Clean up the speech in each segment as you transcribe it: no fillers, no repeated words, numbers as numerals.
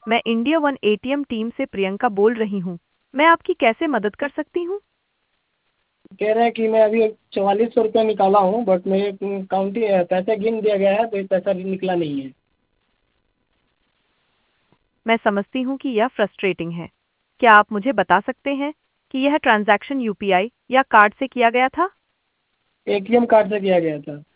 मैं India one ATM team से प्रियंका बोल रही हूँ। मैं आपकी कैसे मदद कर सकती हूँ? कह रहे हैं कि मैं अभी 4400 रुपया निकाला हूँ, बट मेरे काउंटी पैसा गिन दिया गया है, तो ये पैसा निकला नहीं है। मैं समझती हूँ कि यह फ्रस्ट्रेटिंग है। क्या आप मुझे बता सकते हैं कि यह ट्रांजैक्शन यूपीआई या कार्ड से किया गया था? एटीएम कार्ड से किया गया था।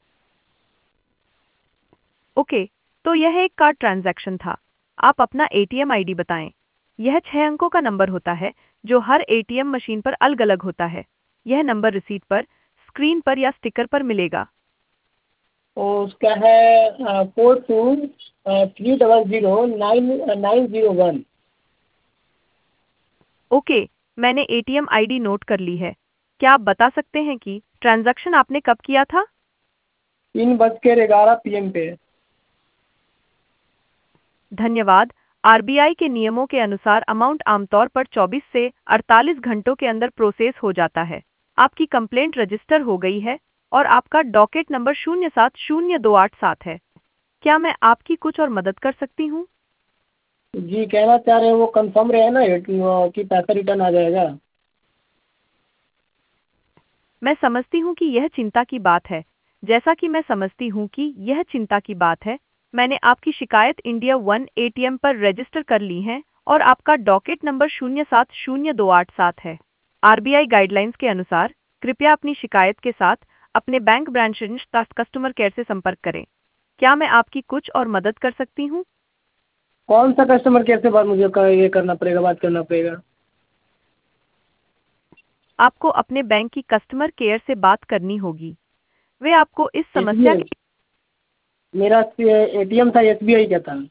ओके, तो यह एक कार्ड ट्रांजैक्शन था। आप अपना एटीएम आईडी बताएं। यह 6 अंकों का नंबर होता है जो हर एटीएम मशीन पर अलग-अलग होता है। यह नंबर रिसीट पर, स्क्रीन पर या स्टिकर पर मिलेगा। और उसका है 42300991। ओके, मैंने एटीएम आईडी नोट कर ली है। क्या आप बता सकते हैं कि ट्रांजैक्शन आपने कब किया था? 3:11 PM पे। धन्यवाद। आरबीआई के नियमों के अनुसार अमाउंट आमतौर पर 24 से 48 घंटों के अंदर प्रोसेस हो जाता है। आपकी कंप्लेंट रजिस्टर हो गई है और आपका डॉकेट नंबर 070287 है। क्या मैं आपकी कुछ और मदद कर सकती हूँ? जी, कहना चाह रहे हैं वो कंफर्म रहे ना कि पैसा रिटर्न आ जाएगा। मैं समझती हूँ कि यह चिंता की बात है। जैसा कि मैं समझती हूँ कि यह चिंता की बात है, मैंने आपकी शिकायत इंडिया वन एटीएम पर रजिस्टर कर ली है और आपका डॉकेट नंबर 070287 है। आरबीआई गाइडलाइंस के अनुसार कृपया अपनी शिकायत के साथ अपने बैंक ब्रांच कस्टमर केयर से संपर्क करें। क्या मैं आपकी कुछ और मदद कर सकती हूँ? कौन सा कस्टमर केयर से बात मुझे ये करना पड़ेगा, बात करना पड़ेगा? आपको अपने बैंक की कस्टमर केयर से बात करनी होगी। वे आपको इस समस्या एसबीआई। के मेरा एटीएम था, एसबीआई का था।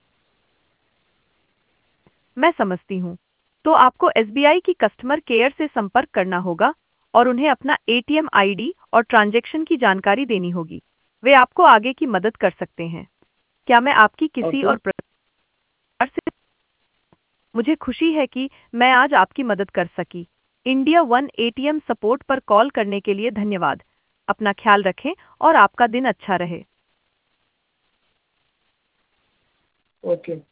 मैं समझती हूँ। तो आपको एसबीआई की कस्टमर केयर से संपर्क करना होगा और उन्हें अपना एटीएम आईडी और ट्रांजैक्शन की जानकारी देनी होगी। वे आपको आगे की मदद कर सकते हैं। क्या मैं आपकी किसी ओके। और प्रकार से? मुझे खुशी है कि मैं आज आपकी मदद कर सकी। इंडिया वन एटीएम सपोर्ट पर कॉल करने के लिए धन्यवाद। अपना ख्याल रखें और आपका दिन अच्छा रहे। ओके।